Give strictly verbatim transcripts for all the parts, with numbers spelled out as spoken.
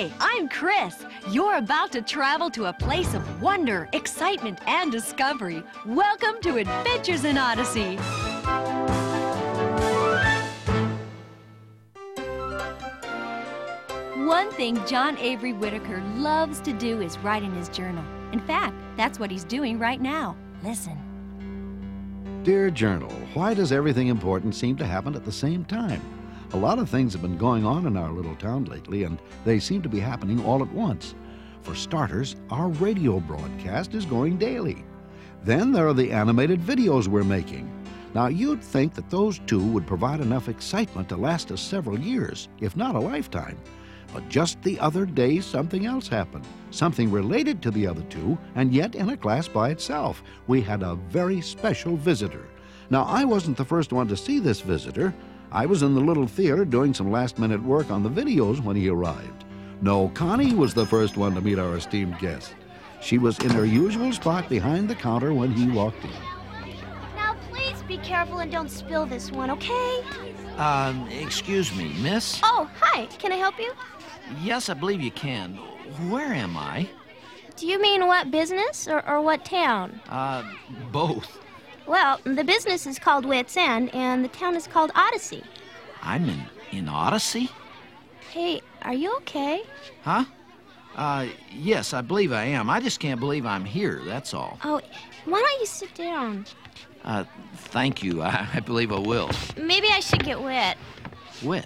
Hi, I'm Chris. You're about to travel to a place of wonder, excitement, and discovery. Welcome to Adventures in Odyssey. One thing John Avery Whittaker loves to do is write in his journal. In fact, that's what he's doing right now. Listen. Dear Journal, why does everything important seem to happen at the same time? A lot of things have been going on in our little town lately, and they seem to be happening all at once. For starters, our radio broadcast is going daily. Then there are the animated videos we're making. Now, you'd think that those two would provide enough excitement to last us several years, if not a lifetime. But just the other day, something else happened. Something related to the other two, and yet in a class by itself. We had a very special visitor. Now, I wasn't the first one to see this visitor. I was in the little theater doing some last-minute work on the videos when he arrived. No, Connie was the first one to meet our esteemed guest. She was in her usual spot behind the counter when he walked in. Now, please be careful and don't spill this one, okay? Um, excuse me, miss? Oh, hi. Can I help you? Yes, I believe you can. Where am I? Do you mean what business or, or what town? Uh, both. Well, the business is called Wits End, and the town is called Odyssey. I'm in, in Odyssey? Hey, are you okay? Huh? Uh, yes, I believe I am. I just can't believe I'm here, that's all. Oh, why don't you sit down? Uh, thank you. I, I believe I will. Maybe I should get wet. Wit?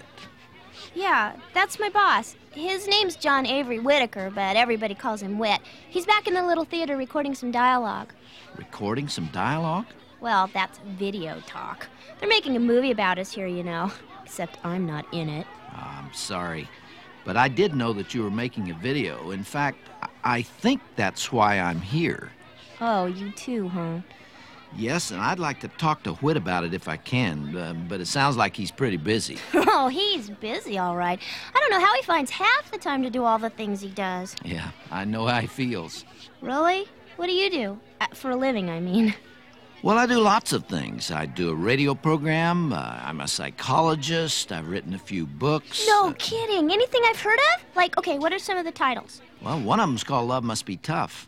Yeah, that's my boss. His name's John Avery Whittaker, but everybody calls him Wit. He's back in the little theater recording some dialogue. Recording some dialogue? Well, that's video talk. They're making a movie about us here, you know. Except I'm not in it. Oh, I'm sorry. But I did know that you were making a video. In fact, I think that's why I'm here. Oh, you too, huh? Yes, and I'd like to talk to Whit about it if I can, uh, but it sounds like he's pretty busy. Oh, he's busy, all right. I don't know how he finds half the time to do all the things he does. Yeah, I know how he feels. Really? What do you do? Uh, for a living, I mean. Well, I do lots of things. I do a radio program. Uh, I'm a psychologist. I've written a few books. No uh, kidding. Anything I've heard of? Like, okay, what are some of the titles? Well, one of them's called Love Must Be Tough.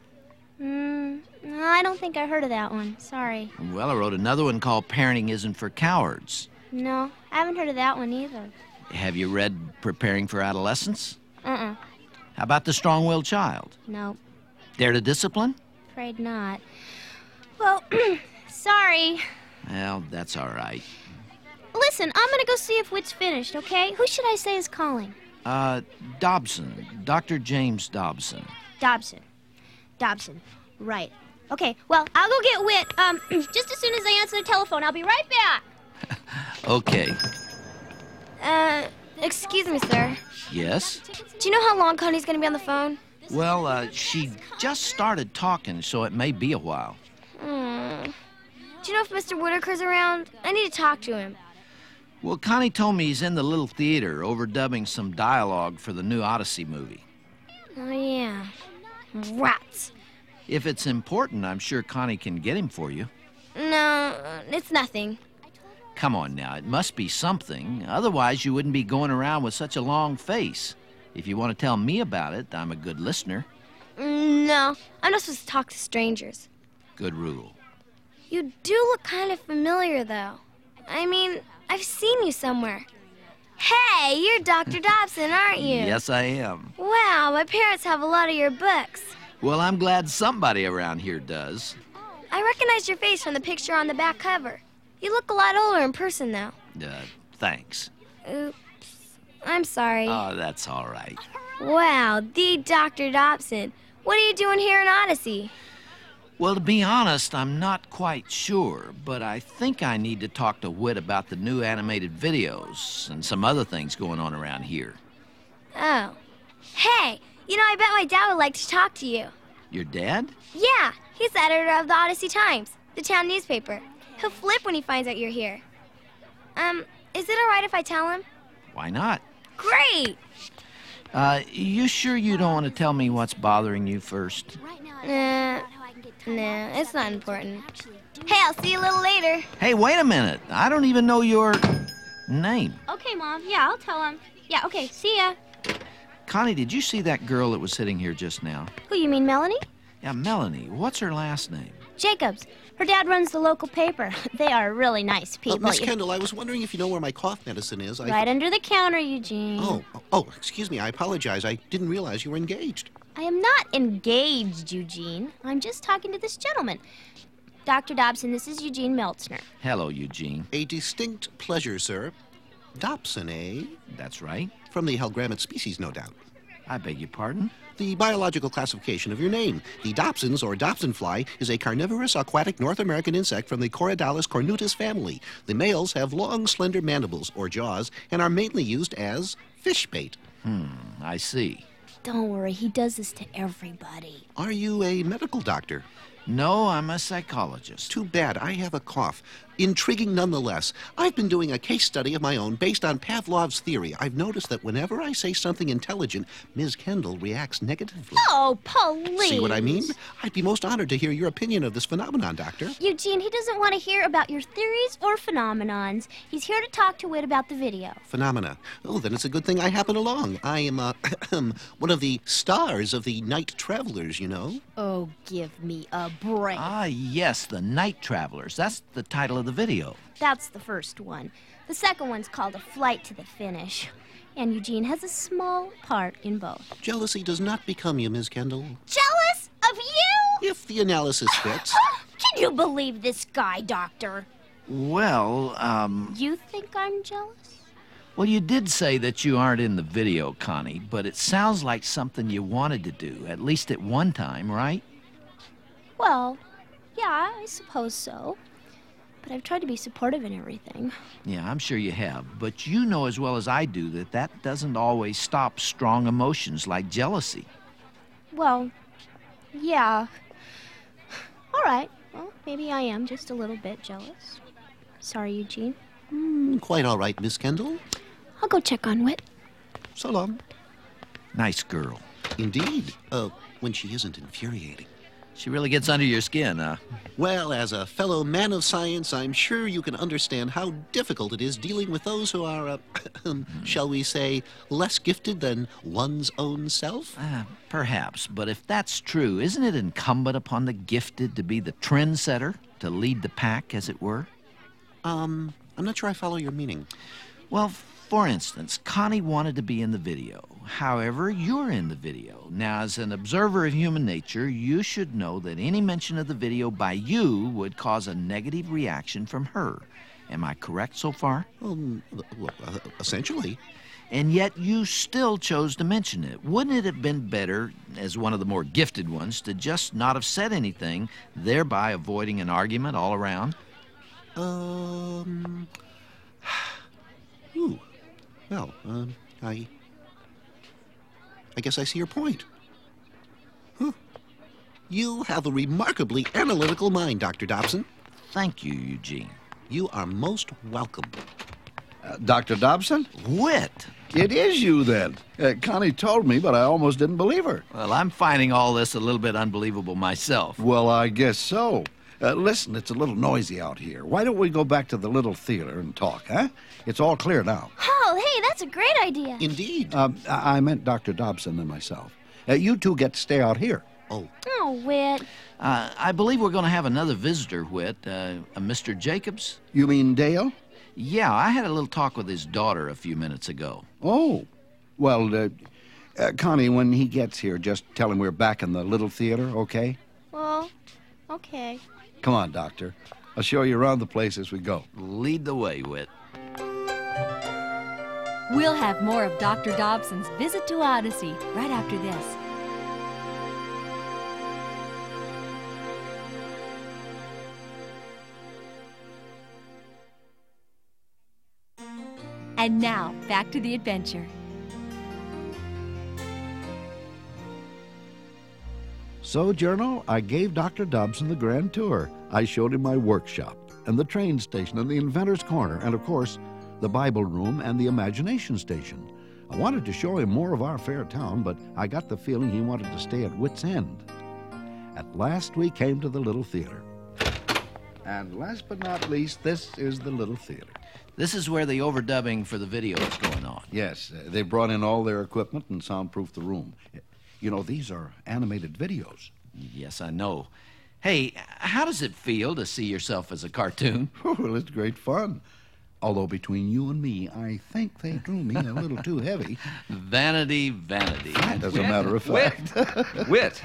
Hmm, no, I don't think I heard of that one. Sorry. Well, I wrote another one called Parenting Isn't for Cowards. No, I haven't heard of that one either. Have you read Preparing for Adolescence? Uh-uh. How about The Strong-Willed Child? Nope. Dare to Discipline? Afraid not. Well, sorry. Well, that's all right. Listen, I'm gonna go see if Wit's finished, okay? Who should I say is calling? Uh, Dobson. Doctor James Dobson. Dobson. Dobson. Right. Okay, well, I'll go get Wit. Um, just as soon as I answer the telephone. I'll be right back. Okay. Uh, excuse me, sir. Yes? Do you know how long Connie's gonna be on the phone? Well, uh, she just started talking, so it may be a while. Hmm. Do you know if Mister Whittaker's around? I need to talk to him. Well, Connie told me he's in the little theater overdubbing some dialogue for the new Odyssey movie. Oh, yeah. Rats. If it's important, I'm sure Connie can get him for you. No, it's nothing. Come on now, it must be something. Otherwise, you wouldn't be going around with such a long face. If you want to tell me about it, I'm a good listener. No, I'm not supposed to talk to strangers. Good rule. You do look kind of familiar, though. I mean, I've seen you somewhere. Hey, you're Doctor Dobson, aren't you? Yes, I am. Wow, my parents have a lot of your books. Well, I'm glad somebody around here does. I recognize your face from the picture on the back cover. You look a lot older in person, though. Uh, thanks. Oops. I'm sorry. Oh, that's all right. Wow, the Doctor Dobson. What are you doing here in Odyssey? Well, to be honest, I'm not quite sure, but I think I need to talk to Whit about the new animated videos and some other things going on around here. Oh. Hey, you know, I bet my dad would like to talk to you. Your dad? Yeah, he's the editor of the Odyssey Times, the town newspaper. He'll flip when he finds out you're here. Um, is it all right if I tell him? Why not? Great! Uh, you sure you don't want to tell me what's bothering you first? Nah, nah, it's not important. Hey, I'll see you a little later. Hey, wait a minute. I don't even know your name. Okay, Mom. Yeah, I'll tell him. Yeah, okay, see ya. Connie, did you see that girl that was sitting here just now? Who, you mean Melanie? Yeah, Melanie. What's her last name? Jacobs. Her dad runs the local paper. They are really nice Uh, people. Miss You- Kendall, I was wondering if you know where my cough medicine is. I... Right under the counter, Eugene. Oh, oh, excuse me. I apologize. I didn't realize you were engaged. I am not engaged, Eugene. I'm just talking to this gentleman. Doctor Dobson, this is Eugene Meltzner. Hello, Eugene. A distinct pleasure, sir. Dobson, eh? That's right. From the Helgrammet species, no doubt. I beg your pardon? The biological classification of your name. The Dobsons, or Dobson fly, is a carnivorous aquatic North American insect from the Corydalis cornutus family. The males have long, slender mandibles, or jaws, and are mainly used as fish bait. Hmm, I see. Don't worry, he does this to everybody. Are you a medical doctor? No, I'm a psychologist. Too bad. I have a cough. Intriguing nonetheless. I've been doing a case study of my own based on Pavlov's theory. I've noticed that whenever I say something intelligent, Miz Kendall reacts negatively. Oh, please. See what I mean? I'd be most honored to hear your opinion of this phenomenon, Doctor. Eugene, he doesn't want to hear about your theories or phenomenons. He's here to talk to Whit about the video. Phenomena. Oh, then it's a good thing I happen along. I am, uh, one of the stars of the Night Travelers, you know. Oh, give me a break. Ah, yes, the Night Travelers. That's the title of the video. That's the first one. The second one's called A Flight to the Finish. And Eugene has a small part in both. Jealousy does not become you, Miz Kendall. Jealous of you? If the analysis fits. Can you believe this guy, Doctor? Well, um... You think I'm jealous? Well, you did say that you aren't in the video, Connie, but it sounds like something you wanted to do, at least at one time, right? Well, yeah, I suppose so. But I've tried to be supportive in everything. Yeah, I'm sure you have. But you know as well as I do that that doesn't always stop strong emotions like jealousy. Well, yeah. All right. Well, maybe I am just a little bit jealous. Sorry, Eugene. Mm, quite all right, Miss Kendall. I'll go check on Whit. So long. Nice girl. Indeed. Uh, when she isn't infuriating. She really gets under your skin, huh? Well, as a fellow man of science, I'm sure you can understand how difficult it is dealing with those who are, uh, shall we say, less gifted than one's own self. Uh, perhaps, but if that's true, isn't it incumbent upon the gifted to be the trendsetter, to lead the pack, as it were? Um, I'm not sure I follow your meaning. Well, for instance, Connie wanted to be in the video. However, you're in the video. Now, as an observer of human nature, you should know that any mention of the video by you would cause a negative reaction from her. Am I correct so far? Um, well, uh, essentially. And yet you still chose to mention it. Wouldn't it have been better, as one of the more gifted ones, to just not have said anything, thereby avoiding an argument all around? Um... Ooh. Well, um, I... I guess I see your point. Huh. You have a remarkably analytical mind, Doctor Dobson. Thank you, Eugene. You are most welcome. Uh, Doctor Dobson? Whit! It is you, then. Uh, Connie told me, but I almost didn't believe her. Well, I'm finding all this a little bit unbelievable myself. Well, I guess so. Uh, listen, it's a little noisy out here. Why don't we go back to the little theater and talk, huh? It's all clear now. Oh, hey, that's a great idea. Indeed. Um, I-, I meant Doctor Dobson and myself. Uh, you two get to stay out here. Oh, Oh, Whit. Uh, I believe we're going to have another visitor, Whit, uh, a Mister Jacobs. You mean Dale? Yeah, I had a little talk with his daughter a few minutes ago. Oh. Well, uh, uh, Connie, when he gets here, just tell him we're back in the little theater, okay? Well, okay. Come on, Doctor. I'll show you around the place as we go. Lead the way, Whit. We'll have more of Doctor Dobson's Visit to Odyssey right after this. And now, back to the adventure. So, Journal, I gave Doctor Dobson the grand tour. I showed him my workshop, and the train station, and the inventor's corner, and, of course, the Bible room and the imagination station. I wanted to show him more of our fair town, but I got the feeling he wanted to stay at wit's end. At last, we came to the little theater. And last but not least, this is the little theater. This is where the overdubbing for the video is going on. Yes, uh, they brought in all their equipment and soundproofed the room. You know, these are animated videos. Yes, I know. Hey, how does it feel to see yourself as a cartoon? Well, it's great fun. Although between you and me, I think they drew me a little too heavy. Vanity, vanity. As a matter of fact. Whit, Whit,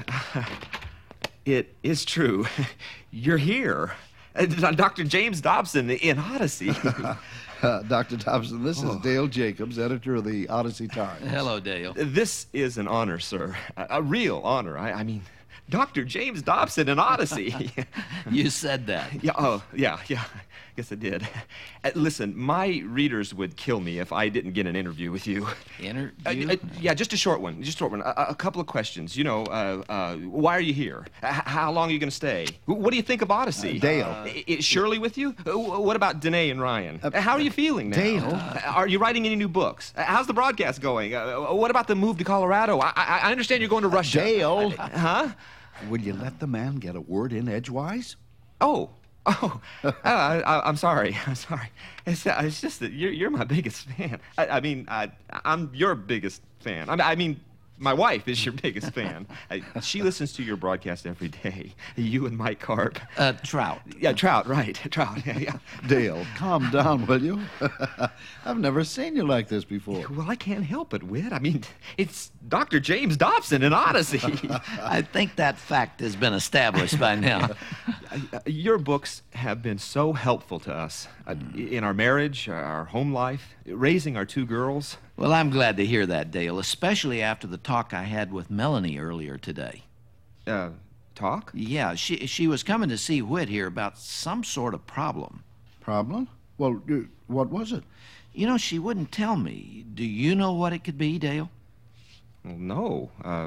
it is true. You're here. Uh, Doctor James Dobson in Odyssey. uh, Doctor Dobson, this Oh. is Dale Jacobs, editor of the Odyssey Times. Hello, Dale. This is an honor, sir. A, a real honor. I, I mean, Doctor James Dobson in Odyssey. You said that. Yeah, oh, yeah, yeah. I guess I did. Uh, listen, my readers would kill me if I didn't get an interview with you. Interview? Uh, uh, yeah, just a short one. Just a short one. A, a couple of questions. You know, uh, uh, why are you here? H- how long are you going to stay? Wh- What do you think of Odyssey? Uh, Dale. I- Is Shirley with you? Uh, wh- What about Danae and Ryan? Uh, how are you feeling now? Dale. Uh, are you writing any new books? Uh, how's the broadcast going? Uh, what about the move to Colorado? I, I, I understand you're going to Russia. Dale. Huh? Will you let the man get a word in edgewise? Oh. Oh, uh, I, I'm sorry. I'm sorry. It's, uh, it's just that you're, you're my biggest fan. I, I mean, I, I'm your biggest fan. I, I mean, my wife is your biggest fan. I, she listens to your broadcast every day. You and Mike Karp. Uh, Trout. Yeah, Trout, right. Trout, yeah, yeah. Dale, calm down, will you? I've never seen you like this before. Well, I can't help it, Whit. I mean, it's Doctor James Dobson in Odyssey. I think that fact has been established by now. Uh, Your books have been so helpful to us uh, in our marriage, our home life, raising our two girls. Well, I'm glad to hear that, Dale, especially after the talk I had with Melanie earlier today. Uh, talk? Yeah, she she was coming to see Whit here about some sort of problem. Problem? Well, uh, what was it? You know, she wouldn't tell me. Do you know what it could be, Dale? Well, no. Uh,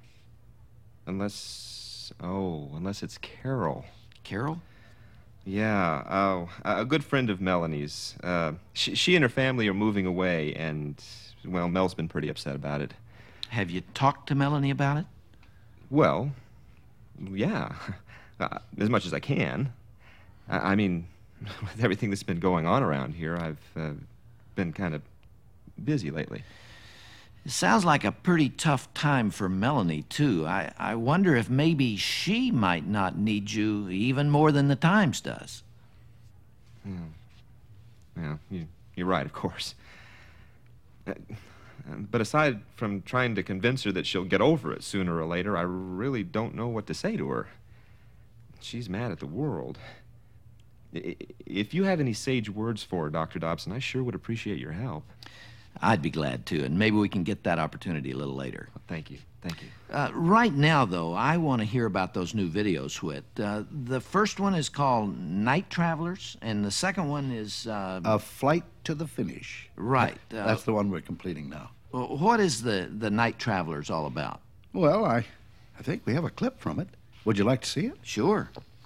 unless, oh, unless it's Carol. Carol? Yeah. Oh, a good friend of Melanie's. Uh, she, she and her family are moving away, and well, Mel's been pretty upset about it. Have you talked to Melanie about it? Well, yeah, uh, as much as I can. I, I mean, with everything that's been going on around here, I've uh, been kind of busy lately. It sounds like a pretty tough time for Melanie, too. I, I wonder if maybe she might not need you even more than the Times does. Hmm. Yeah, you, you're right, of course. Uh, but aside from trying to convince her that she'll get over it sooner or later, I really don't know what to say to her. She's mad at the world. I- If you have any sage words for her, Doctor Dobson, I sure would appreciate your help. I'd be glad to, and maybe we can get that opportunity a little later. Thank you. Thank you. Uh, right now, though, I want to hear about those new videos, Whit. Uh, the first one is called Night Travelers, and the second one is... Uh, A Flight to the Finish. right. Uh, That's the one we're completing now. what is the, the Night Travelers all about? Well, I, I think we have a clip from it. Would you like to see it? Sure.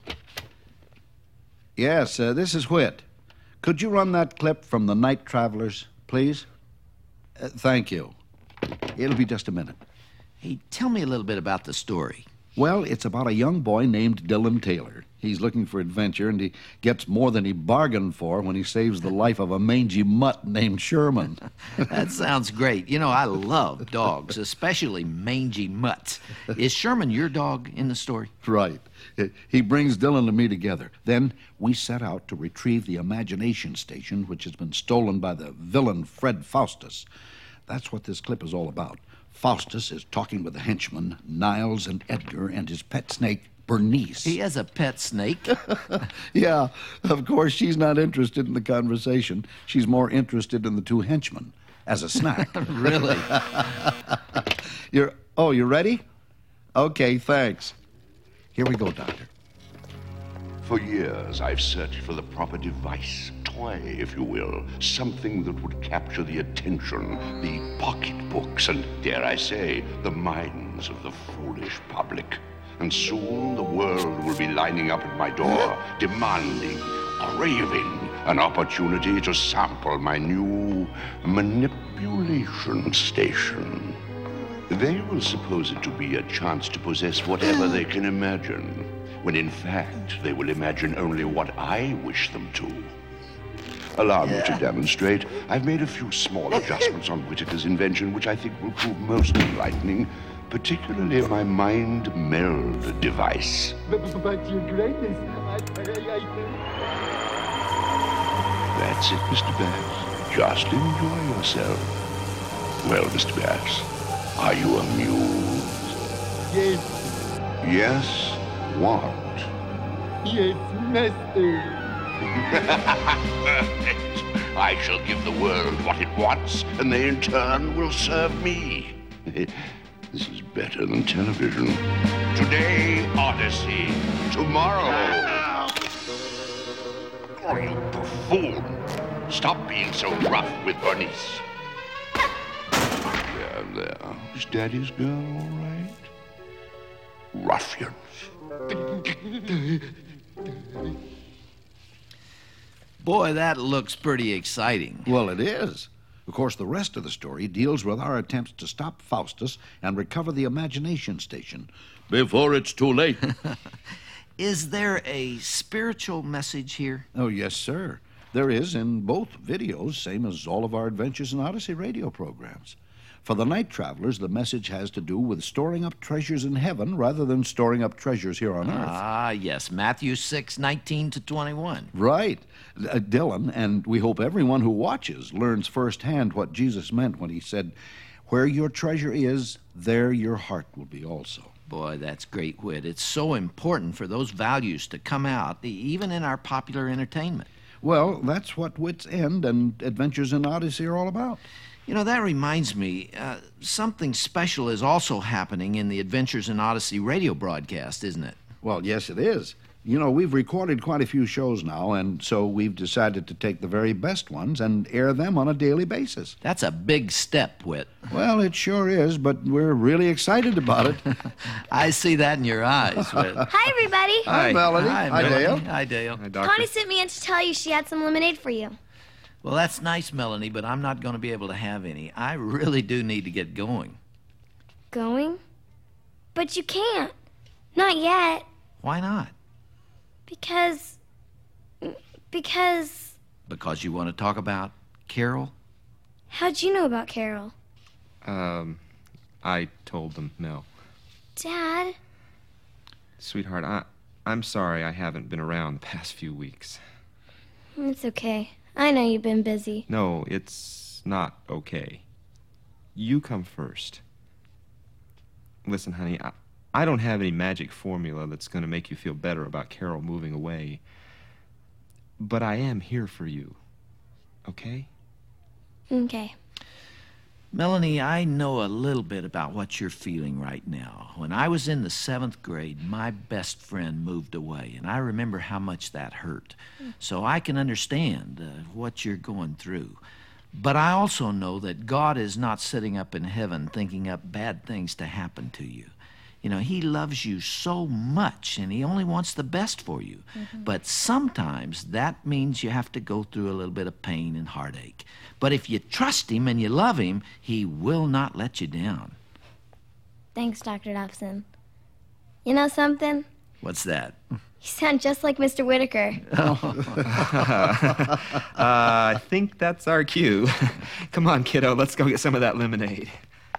Yes, uh, this is Whit. Could you run that clip from the Night Travelers, please? Uh, thank you. It'll be just a minute. Hey, tell me a little bit about the story. Well, it's about a young boy named Dylan Taylor. He's looking for adventure, and he gets more than he bargained for when he saves the life of a mangy mutt named Sherman. That sounds great. You know, I love dogs, especially mangy mutts. Is Sherman your dog in the story? Right. He brings Dylan and me together. Then we set out to retrieve the Imagination Station, which has been stolen by the villain Fred Faustus. That's what this clip is all about. Faustus is talking with the henchmen, Niles and Edgar, and his pet snake, Bernice. He has a pet snake. Yeah, of course, she's not interested in the conversation. She's more interested in the two henchmen as a snack. Really? You're, oh, you ready? Okay, thanks. Here we go, Doctor. For years, I've searched for the proper device, toy, if you will, something that would capture the attention, the pocketbooks, and, dare I say, the minds of the foolish public. And soon the world will be lining up at my door, demanding, craving an opportunity to sample my new manipulation station. They will suppose it to be a chance to possess whatever they can imagine, when in fact they will imagine only what I wish them to. Allow me to demonstrate. I've made a few small adjustments on Whitaker's invention, which I think will prove most enlightening, particularly my mind meld device. But, but Your Greatness, I, I, That's it, Mister Bass. Just enjoy yourself. Well, Mister Bass, are you amused? Yes. Yes? What? Yes, Master. Perfect. I shall give the world what it wants, and they in turn will serve me. This is better than television. Today, Odyssey. Tomorrow. Oh, you buffoon. Stop being so rough with Bernice. There, there. Is Daddy's girl all right? Ruffians. Boy, that looks pretty exciting. Well, it is. Of course, the rest of the story deals with our attempts to stop Faustus and recover the Imagination Station before it's too late. Is there a spiritual message here? Oh, yes, sir. There is in both videos, same as all of our Adventures in Odyssey radio programs. For the night travelers, the message has to do with storing up treasures in heaven rather than storing up treasures here on earth. Ah, yes, Matthew six, nineteen to twenty-one. Right. Uh, Dylan, and we hope everyone who watches learns firsthand what Jesus meant when he said, "Where your treasure is, there your heart will be also." Boy, that's great wit. It's so important for those values to come out, even in our popular entertainment. Well, that's what Wits End and Adventures in Odyssey are all about. You know, that reminds me, uh, something special is also happening in the Adventures in Odyssey radio broadcast, isn't it? Well, yes, it is. You know, we've recorded quite a few shows now, and so we've decided to take the very best ones and air them on a daily basis. That's a big step, Whit. Well, it sure is, but we're really excited about it. I see that in your eyes, Whit. Hi, everybody. Hi, Melody. Hi, Hi, Melanie. Dale. Hi, Dale. Hi, Doctor. Connie sent me in to tell you she had some lemonade for you. Well, that's nice, Melanie, but I'm not going to be able to have any. I really do need to get going. Going? But you can't. Not yet. Why not? Because... Because... Because you want to talk about Carol? How'd you know about Carol? Um, I told them no. Dad? Sweetheart, I, I'm sorry I haven't been around the past few weeks. It's okay. I know you've been busy. No, it's not okay. You come first. Listen, honey, I, I don't have any magic formula that's going to make you feel better about Carol moving away. But I am here for you. Okay? Okay. Melanie, I know a little bit about what you're feeling right now. When I was in the seventh grade, my best friend moved away, and I remember how much that hurt. So I can understand uh, what you're going through. But I also know that God is not sitting up in heaven thinking up bad things to happen to you. You know, he loves you so much, and he only wants the best for you. Mm-hmm. But sometimes that means you have to go through a little bit of pain and heartache. But if you trust him and you love him, he will not let you down. Thanks, Doctor Dobson. You know something? What's that? You sound just like Mister Whitaker. uh, I think that's our cue. Come on, kiddo, let's go get some of that lemonade.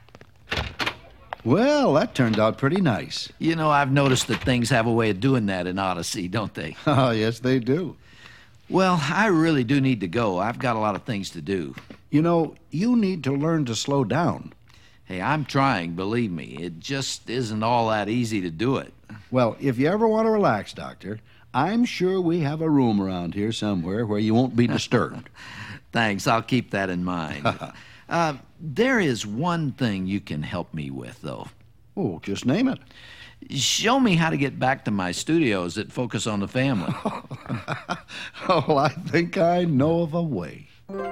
Well, that turned out pretty nice. You know, I've noticed that things have a way of doing that in Odyssey, don't they? Oh, yes, they do. Well, I really do need to go. I've got a lot of things to do. You know, you need to learn to slow down. Hey, I'm trying, believe me. It just isn't all that easy to do it. Well, if you ever want to relax, Doctor, I'm sure we have a room around here somewhere where you won't be disturbed. Thanks, I'll keep that in mind. uh, there is one thing you can help me with, though. Oh, just name it. Show me how to get back to my studios that focus on the family. Oh, I think I know of a way.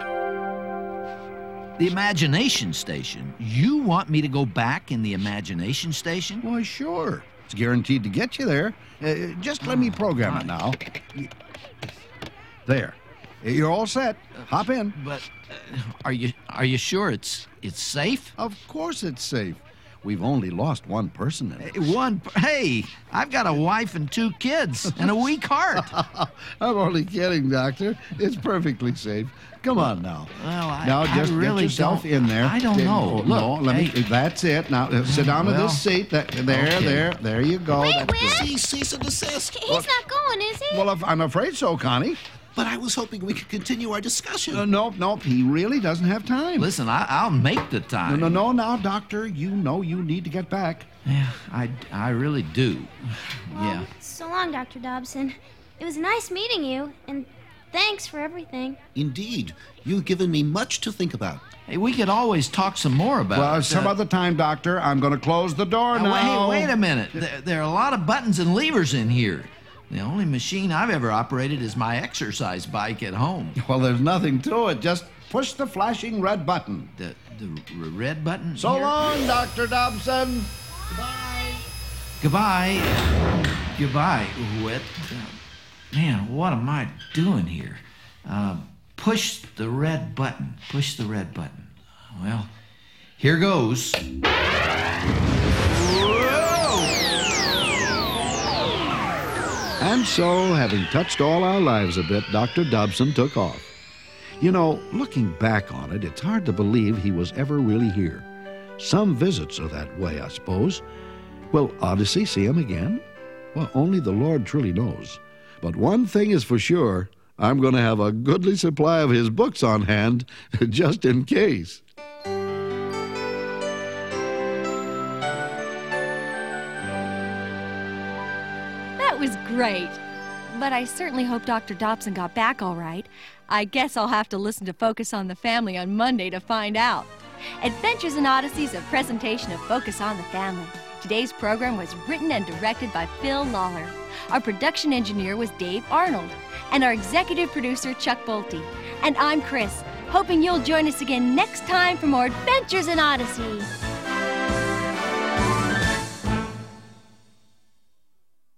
The Imagination Station? You want me to go back in the Imagination Station? Why, sure. It's guaranteed to get you there. Uh, just let me program it now. There. You're all set. Hop in. But uh, are you are you sure it's it's safe? Of course it's safe. we've only lost one person in it. One, hey, I've got a wife and two kids and a weak heart. I'm only kidding, Doctor. It's perfectly safe. Come on now. Well, I, now I just really get yourself don't, in there. I don't Then- know. oh, Look, no, let hey. me. That's it. Now uh, sit down Well, in this seat. That, there, okay. there, there you go. Wait, That's Will. good. See, cease and desist. He's not going, is he? Well, if, I'm afraid so, Connie. But I was hoping we could continue our discussion. Uh, nope, nope. He really doesn't have time. Listen, I, I'll make the No, time. no, no. Now, Doctor, you know you need to get back. Yeah, I, I really do. Yeah. So long, Doctor Dobson. It was nice meeting you, and thanks for everything. Indeed. You've given me much to think about. Hey, we could always talk some more about Well, it. some Uh, other time, Doctor. I'm going to close the door uh, now. Hey, wait a minute. There, there are a lot of buttons and levers in here. The only machine I've ever operated is my exercise bike at home. Well, there's nothing to it. Just push the flashing red button. The, the r- red button So here? long, Doctor Dobson. Goodbye. Goodbye, Whit. Uh, man, what am I doing here? Uh, push the red button. Push the red button. Well, here goes. And so, having touched all our lives a bit, Doctor Dobson took off. You know, looking back on it, it's hard to believe he was ever really here. Some visits are that way, I suppose. Will Odyssey see him again? Well, only the Lord truly knows. But one thing is for sure, I'm going to have a goodly supply of his books on hand, just in case. That was great. But I certainly hope Doctor Dobson got back all right. I guess I'll have to listen to Focus on the Family on Monday to find out. Adventures in Odyssey is a presentation of Focus on the Family. Today's program was written and directed by Phil Lawler. Our production engineer was Dave Arnold. And our executive producer, Chuck Bolte. And I'm Chris, hoping you'll join us again next time for more Adventures in Odyssey.